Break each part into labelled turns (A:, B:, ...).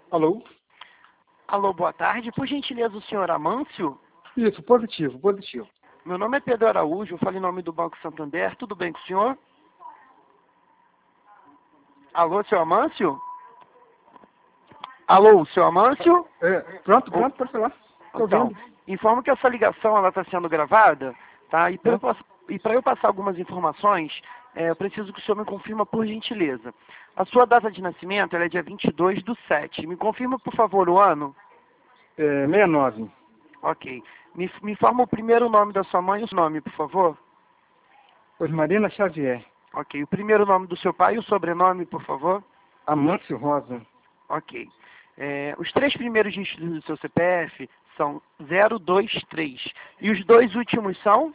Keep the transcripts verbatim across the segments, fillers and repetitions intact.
A: Alô?
B: Alô, boa tarde. Por gentileza, o senhor Amâncio?
A: Isso, positivo, positivo.
B: Meu nome é Pedro Araújo, eu falo em nome do Banco Santander. Tudo bem com o senhor? Alô, seu Amâncio? Alô, seu Amâncio?
A: É, pronto, pronto, pode falar. Estou
B: Então,
A: vendo.
B: informo que essa ligação ela está sendo gravada, tá? E para eu,
A: Tá.
B: pass- e para eu passar algumas informações, é, eu preciso que o senhor me confirma por gentileza. A sua data de nascimento ela é dia vinte e dois do sete. Me confirma, por favor, o ano?
A: É, sessenta e nove.
B: Ok. Me, me informa o primeiro nome da sua mãe e o nome, por favor?
A: Osmarina Xavier.
B: Ok. O primeiro nome do seu pai e o sobrenome, por favor?
A: Amâncio Rosa.
B: Ok. É, os três primeiros dígitos do seu C P F são zero dois três. E os dois últimos são?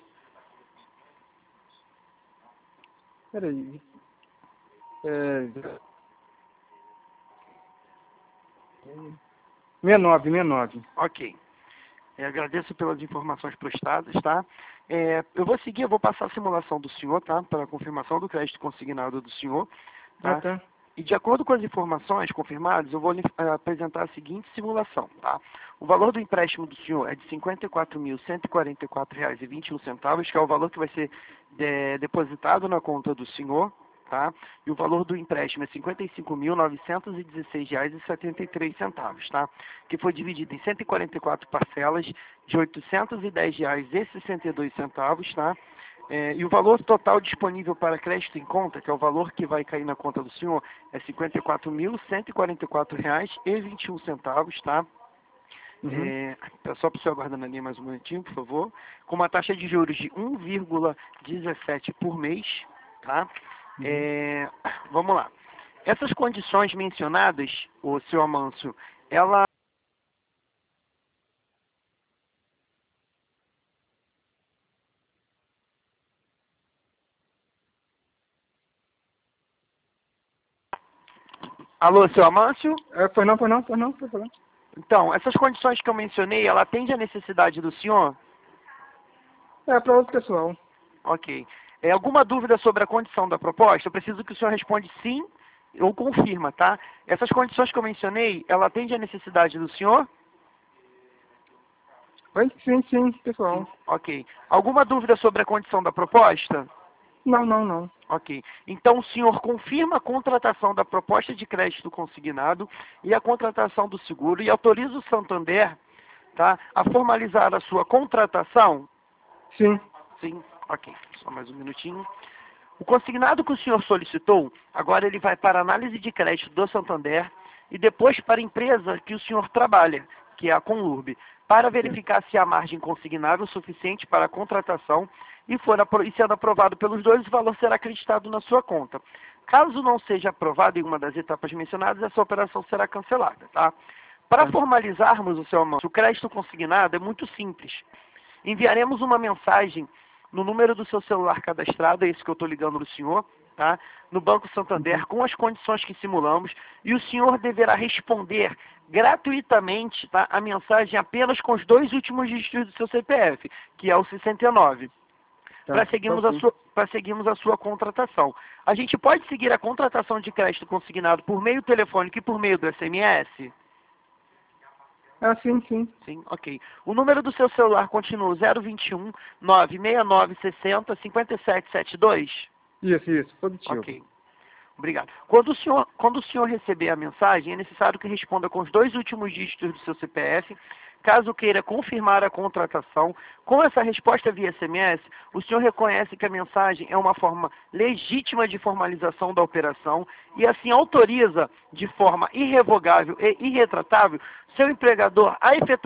A: Peraí. É... sessenta e nove, sessenta e nove.
B: Ok. É, agradeço pelas informações prestadas, tá? É, eu vou seguir, eu vou passar a simulação do senhor, tá? Para a confirmação do crédito consignado do senhor,
A: Ah,
B: tá?
A: tá.
B: E de acordo com as informações confirmadas, eu vou lhe eh, apresentar a seguinte simulação, tá? O valor do empréstimo do senhor é de cinquenta e quatro mil cento e quarenta e quatro reais e vinte e um centavos, que é o valor que vai ser de- depositado na conta do senhor, tá? E o valor do empréstimo é cinquenta e cinco mil novecentos e dezesseis reais e setenta e três centavos, tá? Que foi dividido em cento e quarenta e quatro parcelas de oitocentos e dez reais e sessenta e dois centavos, tá? É, e o valor total disponível para crédito em conta, que é o valor que vai cair na conta do senhor, é cinquenta e quatro mil cento e quarenta e quatro reais e vinte e um centavos, tá?
A: Uhum.
B: É, tá só para o senhor aguardar na linha mais um minutinho, por favor. Com uma taxa de juros de um vírgula dezessete por mês, tá?
A: Uhum.
B: É, vamos lá. Essas condições mencionadas, o seu Amâncio, ela... Alô, seu Amâncio?
A: É, foi não, foi não, foi não, foi falar.
B: Então, essas condições que eu mencionei, ela atende à necessidade do senhor?
A: É, para outro pessoal.
B: Ok. É, alguma dúvida sobre a condição da proposta? Eu preciso que o senhor responda sim ou confirma, tá? Essas condições que eu mencionei, ela atende à necessidade do senhor?
A: Oi? Sim, sim,
B: Sim.
A: pessoal.
B: Ok. Alguma dúvida sobre a condição da proposta?
A: Não, não, não.
B: Ok. Então o senhor confirma a contratação da proposta de crédito consignado e a contratação do seguro e autoriza o Santander, tá, a formalizar a sua contratação?
A: Sim.
B: Sim. Ok. Só mais um minutinho. O consignado que o senhor solicitou, agora ele vai para a análise de crédito do Santander e depois para a empresa que o senhor trabalha, que é a Conlurb, para verificar se há margem consignável suficiente para a contratação e, for apro- e sendo aprovado pelos dois, o valor será acreditado na sua conta. Caso não seja aprovado em uma das etapas mencionadas, essa operação será cancelada, tá? Para
A: Tá.
B: formalizarmos o seu amanso, o crédito consignado é muito simples. Enviaremos uma mensagem no número do seu celular cadastrado, é esse que eu estou ligando no senhor, tá? No Banco Santander,
A: Uhum.
B: com as condições que simulamos, e o senhor deverá responder gratuitamente, tá, a mensagem apenas com os dois últimos dígitos do seu C P F, que é o sessenta e nove,
A: Tá,
B: para
A: tá
B: seguirmos, a
A: ok.
B: sua- para seguirmos a sua contratação. A gente pode seguir a contratação de crédito consignado por meio telefônico e por meio do S M S?
A: Ah, sim, sim.
B: Sim, ok. O número do seu celular continua zero vinte e um, nove seis nove seis zero, cinco sete sete dois?
A: Isso, isso, positivo.
B: Ok. Obrigado. Quando o, senhor, quando o senhor receber a mensagem, é necessário que responda com os dois últimos dígitos do seu C P F. Caso queira confirmar a contratação, com essa resposta via S M S, o senhor reconhece que a mensagem é uma forma legítima de formalização da operação e assim autoriza de forma irrevogável e irretratável seu empregador a efetuar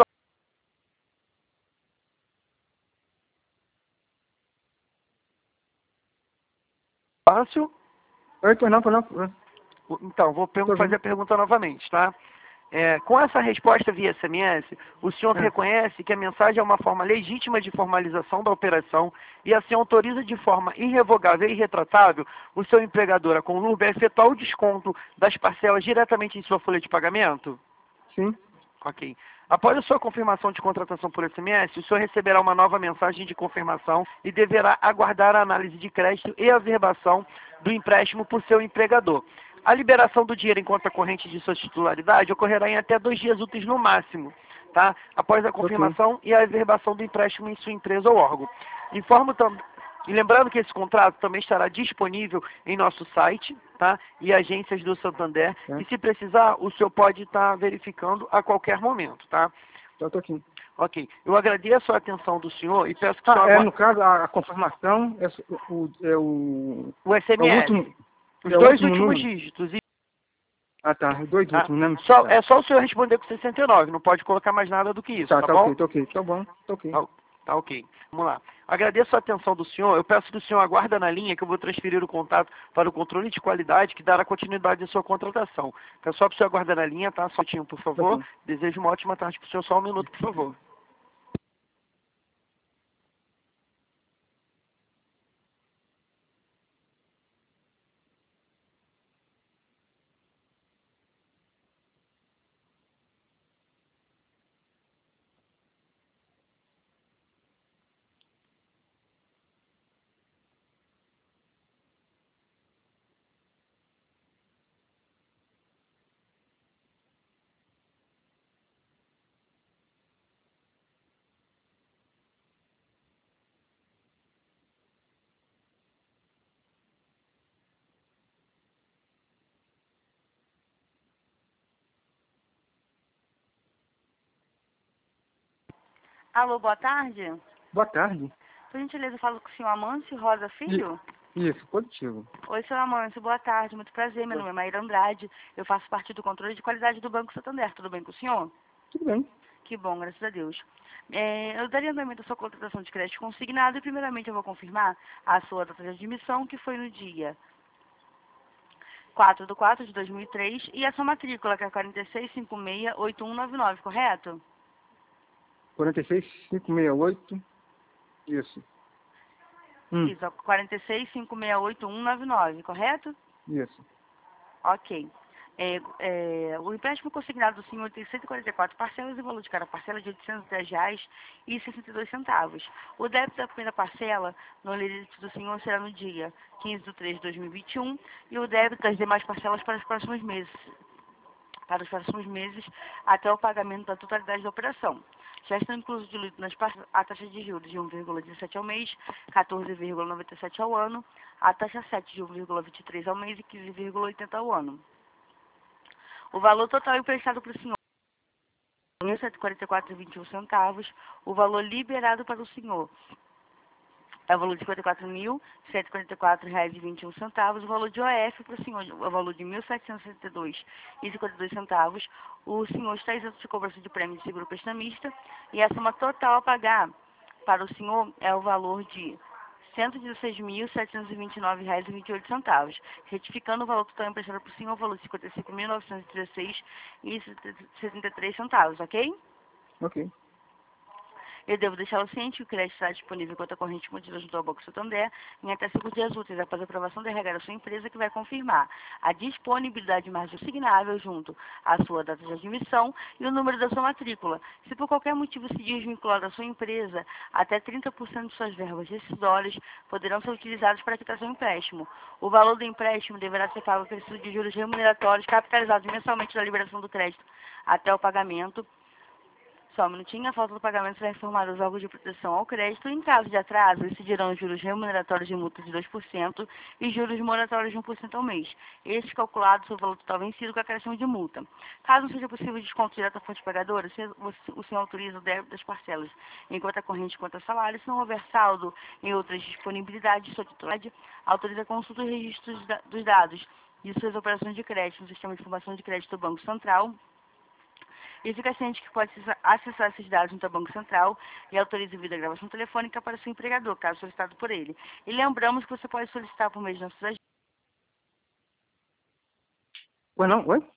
B: fácil.
A: Oi, foi não, foi não. Foi não.
B: Então, vou
A: Tô
B: pergun- fazer
A: vendo.
B: a pergunta novamente, tá? É, com essa resposta via S M S, o senhor
A: É.
B: reconhece que a mensagem é uma forma legítima de formalização da operação e assim autoriza de forma irrevogável e irretratável o seu empregador, a Conlurb, a efetuar o desconto das parcelas diretamente em sua folha de pagamento?
A: Sim.
B: Ok. Após a sua confirmação de contratação por S M S, o senhor receberá uma nova mensagem de confirmação e deverá aguardar a análise de crédito e a averbação do empréstimo por seu empregador. A liberação do dinheiro em conta corrente de sua titularidade ocorrerá em até dois dias úteis no máximo, tá? Após a confirmação okay. e a averbação do empréstimo em sua empresa ou órgão. Informo também, e lembrando que esse contrato também estará disponível em nosso site, tá? E agências do Santander, é. E se precisar, o senhor pode estar verificando a qualquer momento, tá?
A: Eu tô aqui.
B: Ok. Eu agradeço a atenção do senhor e peço que
A: ah,
B: o senhor...
A: É,
B: agora...
A: no caso, a, a confirmação é o... É o,
B: o S M S.
A: É o último,
B: os
A: é
B: dois
A: último
B: últimos
A: número.
B: dígitos. E...
A: Ah, tá. Os dois
B: tá?
A: últimos, né?
B: Só,
A: Tá.
B: É só o senhor responder com sessenta e nove, não pode colocar mais nada do que isso,
A: tá?
B: Tá,
A: Tá,
B: bom?
A: ok, tá ok. Tá bom, tá ok.
B: Tá, tá ok. Vamos lá. Agradeço a atenção do senhor. Eu peço que o senhor aguarde na linha que eu vou transferir o contato para o controle de qualidade que dará continuidade à sua contratação. Peço só para o senhor aguardar na linha, tá? Só um minutinho, por favor. Okay. Desejo uma ótima tarde para o senhor. Só um minuto, por favor.
C: Alô, boa tarde.
A: Boa tarde.
C: Por gentileza, eu falo com o senhor Amâncio Rosa Filho?
A: Isso, positivo.
C: Oi, senhor Amâncio, boa tarde, muito prazer. Meu nome é Maíra Andrade, eu faço parte do controle de qualidade do Banco Santander. Tudo bem com o senhor?
A: Tudo bem.
C: Que bom, graças a Deus. É, eu daria andamento à sua contratação de crédito consignado e, primeiramente, eu vou confirmar a sua data de admissão, que foi no dia quatro de quatro de dois mil e três, e a sua matrícula, que é quatro seis cinco seis oito um nove nove, correto?
A: quatro seis cinco seis oito, isso. Hum.
C: Isso, quatro seis cinco seis oito um nove nove, correto?
A: Isso.
C: Ok. É, é, o empréstimo consignado do senhor tem cento e quarenta e quatro parcelas e o valor de cada parcela é de oitocentos e dez reais e sessenta e dois centavos. O débito da primeira parcela no limite do senhor será no dia quinze de três de dois mil e vinte e um e o débito das demais parcelas para os próximos meses, para os próximos meses até o pagamento da totalidade da operação. Já estão inclusos diluídos nas parcelas a taxa de juros de um vírgula dezessete ao mês, quatorze vírgula noventa e sete ao ano, a taxa sete de um vírgula vinte e três ao mês e quinze vírgula oitenta ao ano. O valor total emprestado para o senhor é mil cento e quarenta e quatro reais e vinte e um centavos. O valor liberado para o senhor é o valor de cinquenta e quatro mil cento e quarenta e quatro reais e vinte e um centavos. O valor de O F para o senhor é o valor de mil setecentos e sessenta e dois reais e cinquenta e dois centavos. O senhor está isento de cobrança de prêmio de seguro prestamista e a soma total a pagar para o senhor é o valor de cento e dezesseis mil setecentos e vinte e nove reais e vinte e oito centavos. Retificando o valor total emprestado para o senhor, o valor de cinquenta e cinco mil novecentos e dezesseis reais e setenta e três centavos, ok?
A: Ok.
C: Eu devo deixá-lo ciente que o crédito estará disponível em conta corrente contida junto ao Banco Santander em até cinco dias úteis após a aprovação da R H da sua empresa, que vai confirmar a disponibilidade de margem assignável junto à sua data de admissão e o número da sua matrícula. Se por qualquer motivo se desvincular da sua empresa, até trinta por cento de suas verbas rescisórias poderão ser utilizadas para quitar seu empréstimo. O valor do empréstimo deverá ser pago pelo Instituto de Juros Remuneratórios capitalizados mensalmente da liberação do crédito até o pagamento. Só um minutinho, a falta do pagamento será informada aos órgãos de proteção ao crédito. Em caso de atraso, incidirão juros remuneratórios de multa de dois por cento e juros moratórios de um por cento ao mês. Estes calculados sobre o valor total vencido com a acréscimo de multa. Caso não seja possível desconto direto à fonte pagadora, o senhor autoriza o débito das parcelas em conta corrente e conta salário. Se não houver saldo em outras disponibilidades, sua titularidade autoriza a consulta e registro dos dados de suas operações de crédito no Sistema de Informação de Crédito do Banco Central. E fica ciente que pode acessar esses dados junto ao Banco Central e autoriza o vídeo a gravação telefônica para o seu empregador, caso solicitado por ele. E lembramos que você pode solicitar por meio de nossos agentes.
A: Oi, não? Oi?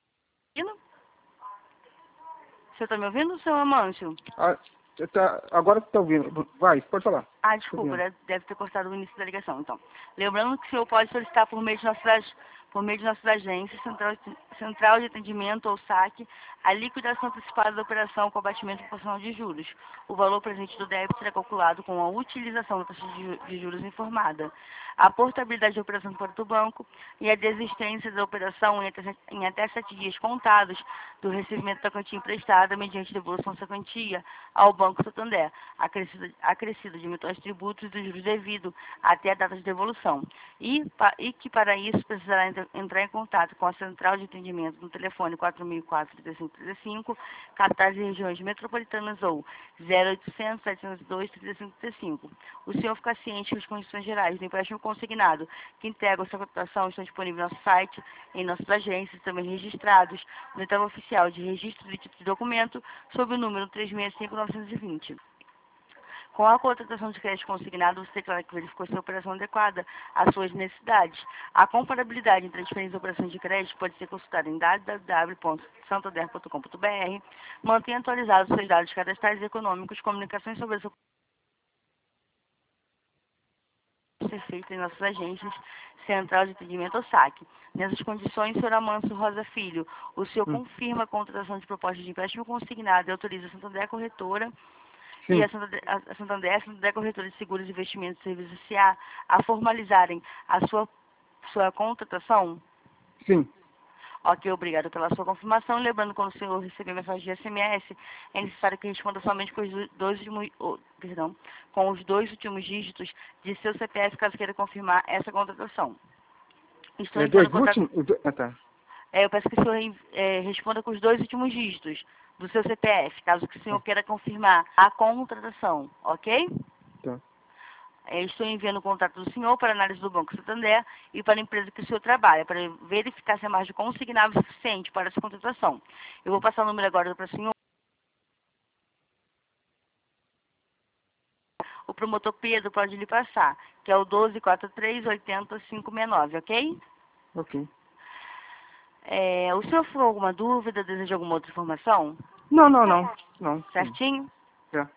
C: Você está me ouvindo, seu Amâncio?
A: Ah, tá, agora você está ouvindo. Vai, pode falar.
C: Ah, desculpa, deve ter cortado o início da ligação. Então, lembrando que o senhor pode solicitar por meio de nossas, por meio de nossas agências, Central, central de atendimento ou saque a liquidação antecipada da operação com abatimento proporcional de juros. O valor presente do débito será calculado com a utilização da taxa de juros informada, a portabilidade da operação para o banco e a desistência da operação em até, em até sete dias contados do recebimento da quantia emprestada mediante devolução dessa quantia ao Banco Santander, acrescida, acrescida de eventuais tributos e dos juros devidos até a data de devolução. E, pa, e que para isso precisará entrar em contato com a central de atendimento no telefone quatro mil e quatro, trinta e cinco trinta e cinco, capitais e regiões metropolitanas ou zero oitocentos, setecentos e dois, trinta e cinco trinta e cinco. O senhor fica ciente que as condições gerais do empréstimo consignado que integram essa cotação estão disponíveis no nosso site, em nossas agências, também registrados no etapa oficial de registro de título de documento, sob o número três seis cinco nove dois zero. Com a contratação de crédito consignado, você declara que verificou se a operação adequada às suas necessidades. A comparabilidade entre as diferentes operações de crédito pode ser consultada em w w w ponto santander ponto com ponto b r. Mantenha atualizados seus dados cadastrais e econômicos, comunicações sobre a sua ser feita em nossas agências, Central de Atendimento ou saque. Nessas condições, senhor Amâncio Rosa Filho, o senhor
A: Hum.
C: confirma a contratação de proposta de empréstimo consignado e autoriza a Santander Corretora
A: Sim.
C: e a Santander, a Santander, a Santander Corretora de Seguros e Investimentos e Serviços S A a formalizarem a sua, sua contratação?
A: Sim.
C: Ok, obrigado pela sua confirmação. Lembrando, quando o senhor receber mensagem de S M S, é necessário que responda somente com os dois últimos, oh, perdão, com os dois últimos dígitos de seu C P F, caso queira confirmar essa contratação. Estou
A: É
C: entrando
A: dois
C: em contato...
A: últimos? do- Ah, tá.
C: É, eu peço que o senhor é, responda com os dois últimos dígitos do seu C P F, caso que o senhor queira confirmar a contratação, ok?
A: Tá.
C: É, estou enviando o contato do senhor para análise do Banco Santander e para a empresa que o senhor trabalha, para verificar se a margem consignável suficiente para essa contratação. Eu vou passar o número agora para o senhor. O promotor Pedro pode lhe passar, que é o doze quarenta e três, oitenta, quinhentos e sessenta e nove, ok?
A: Ok.
C: É, o senhor ficou alguma dúvida, deseja alguma outra informação?
A: Não, não, não. Não. Sim.
C: Certinho?
A: Já.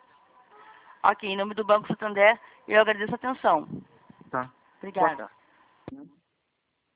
C: Ok, em nome do Banco Santander, eu agradeço a atenção.
A: Tá.
C: Obrigada.
A: Pode-